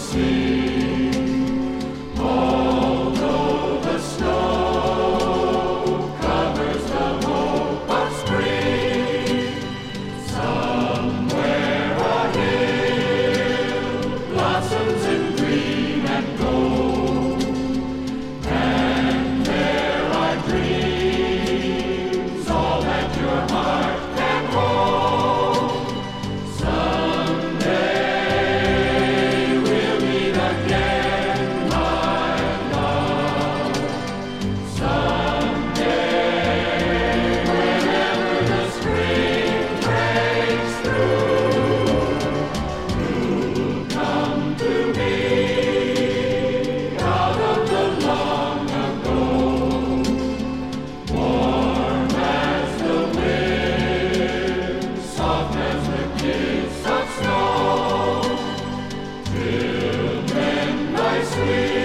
sea. Although the snow covers the hope of spring, somewhere a hill blossoms in green and gold, and there are dreams, all that your heart can hold. Someday we'll meet again, my love. Someday, whenever the spring breaks through, you'll come to me out of the long ago, warm as the wind, soft as the kiss of snow. Till then, my sweet